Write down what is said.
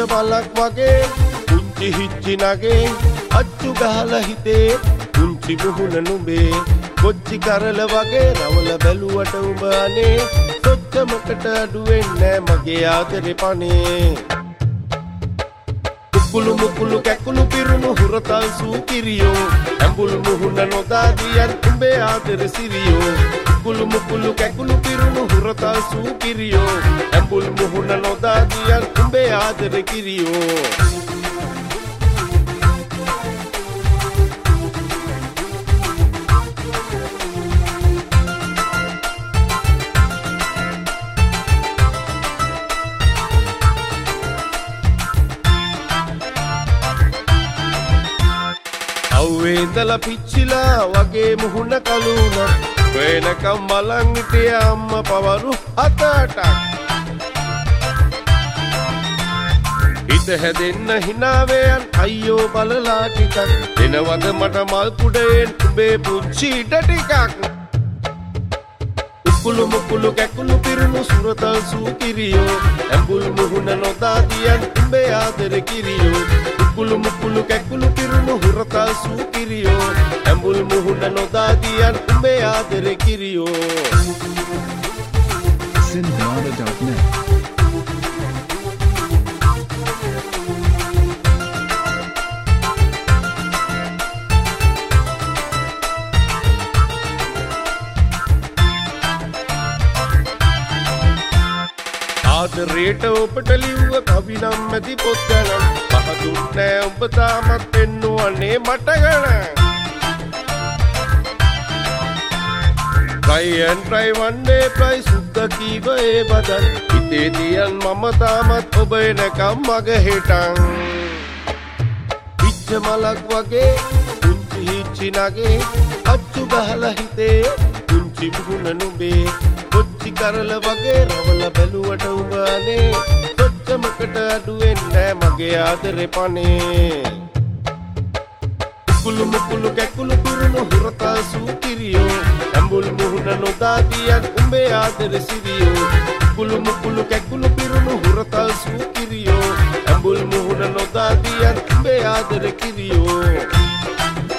බලක් වගේ පුංචි හිච්චි නගේ අච්චු ගහලා හිතේ පුංචි බුහුණ නුඹේ කොච්චි කරල වගේ රවල බැලුවට උඹ අනේ සොච්චමකට අඩු වෙන්නේ මගේ ආදරේ පනේ කුකුළු මුකුළු කැකුළු පිරුණු හුරතල් සූකිරියෝ ඇඹුල් මුහුණ නොදාදියන් උඹේ ආදර සිරියෝ කුකුළු මුකුළු කැකුළු පිරුණු හුරතල් සූකිරියෝ ඇඹුල් මුහුණ නොදාදියන් උඹේ ආදර කිරියෝ අවේදලා පිච්චිලා වගේ මුහුණ කලුණ වෙනකම් බලන් හිටිය අම්මා පවරු 7-8ක් හිත හැදෙන්න හිනාවයන් අයියෝ බලලා ටිකක් දෙනවද මට මල් කුඩයෙන් උඹේ පුංචි ඉඩ ටිකක් උකුළු මුකුළු කැකුළු පිරුණු සුරතල් සූකිරියෝ ඇඹුල් මුහුණ නොදාදියන් උඹේ ආදර කිරියෝ කුළු මුකුළු කැකුළු පිරුණු හුරතල් සූකිරියෝ ඇඹුල් මුහුණ නොදාදියන් උඹේ ආදර කිරියෝ Sinhala.net ආදරේට ඔබට ලිව්ව කවි නම් මැදි පොත් ගණන් පහදුන් නෑ ඔබ තාමත් පෙන්නුවන්නේ මට ගණන් Try and try one day try සුද්ද කීව ඒ බදන් හිතේ තියන් මම තාමත් ඔබ එනකම් මග හෙටන් පිච්ච මලක් වගේ පුංචි හිච්චි නගේ අච්චු ගහලා හිතේ පුංචි බුහුණ නුඹේ කොච්චි කරල වගේ රවල බැලුවට උඹ අනේ සොච්චමකට අඩු වෙන්නේ මගේ ආදරේ පනේ කුළු මුකුළු කැකුළු පිරුණු හුරතල් සූකිරියෝ ඇඹුල් මුහුණ නොදාදියන් උඹේ ආදර සිරියෝ කුළු මුකුළු කැකුළු පිරුණු හුරතල් සූකිරියෝ ඇඹුල් මුහුණ නොදාදියන් උඹේ ආදර කිරියෝ